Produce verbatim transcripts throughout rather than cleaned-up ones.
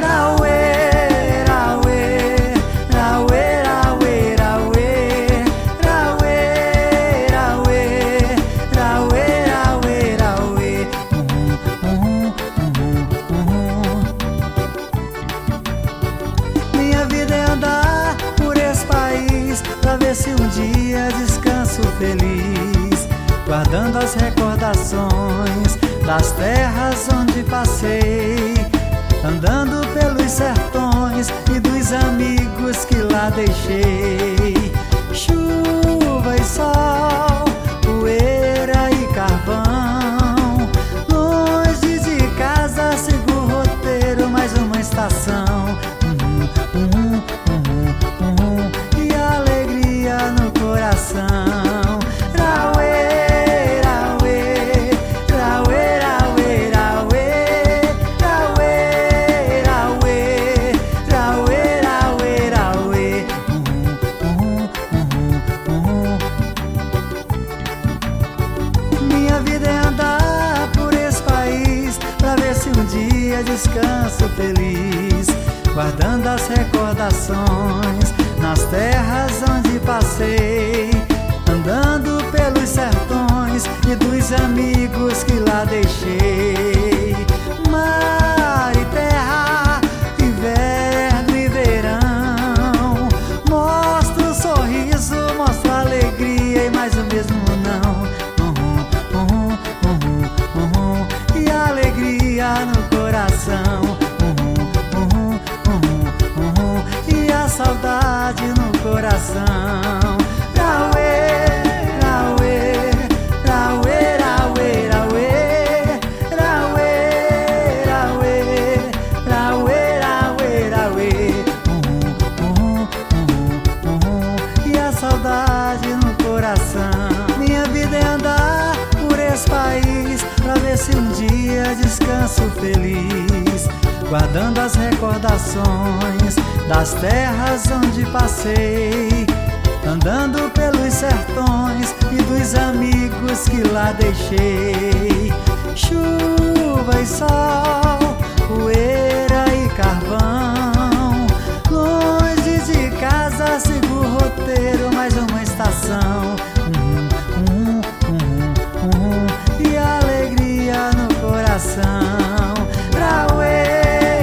Pra ver se um dia descanso feliz, guardando as recordações das terras onde passei, andando pelos sertões e dos amigos que lá deixei. Chuva e sol, poeira e carvão, longe de casa sigo o roteiro, mais uma estação. Uhum, uhum, uhum, uhum. E alegria no coração. Rauê, rauê, rauê, rauê, rauê, rauê, rauê, rauê, rauê, rauê. Uhum, uhum, uhum, uhum. Minha vida é andar por esse país, pra ver se um dia descanso feliz, guardando as recordações nas terras onde passei, andando pelos sertões e dos amigos que lá deixei. Mar e terra, inverno e verão, mostra o sorriso, mostra a alegria e mais o mesmo não. Uhum, uhum, uhum, uhum. E a alegria no coração. Saudade no coração. Rauê, rauê, rauê, rauê, rauê, rauê, rauê, rauê, rauê, rauê. Uhum, uhum, uhum, uhum. E a saudade no coração. Minha vida é andar por esse país, pra ver se um dia descanso feliz, guardando as recordações das terras onde passei, andando pelos sertões e dos amigos que lá deixei. Chuva e sol, poeira e carvão, longe de casa sigo o roteiro, mais uma estação. Uhum, uhum, uhum, uhum. E a alegria no coração. Rauê,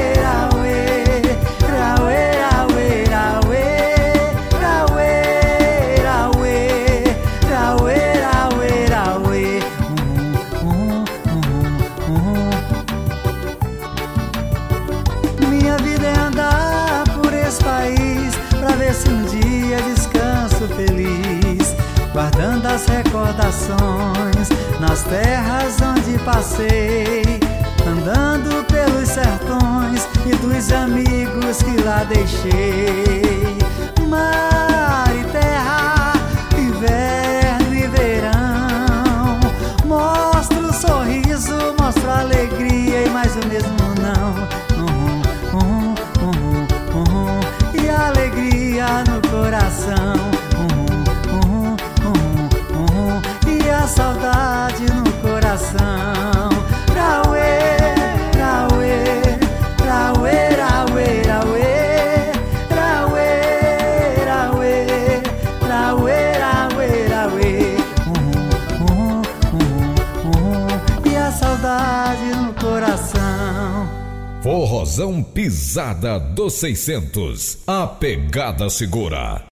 minha vida é andar por esse país, pra ver se um dia descanso feliz, guardando as recordações nas terras onde passei, andando pelos sertões e dos amigos que lá deixei. Mar e terra, inverno e verão, mostra o sorriso, mostra a alegria e mais o mesmo não. Uhum, uhum, uhum. E a alegria no coração. Uhum, uhum, uhum, uhum. E a saudade no coração. Rauê, rauê, rauê, rauê, rauê, rauê, rauê, rauê, rauê, rauê. Uhum, uhum, uhum. E a saudade no coração. Forrozão Pisada dos seiscentos, a pegada segura.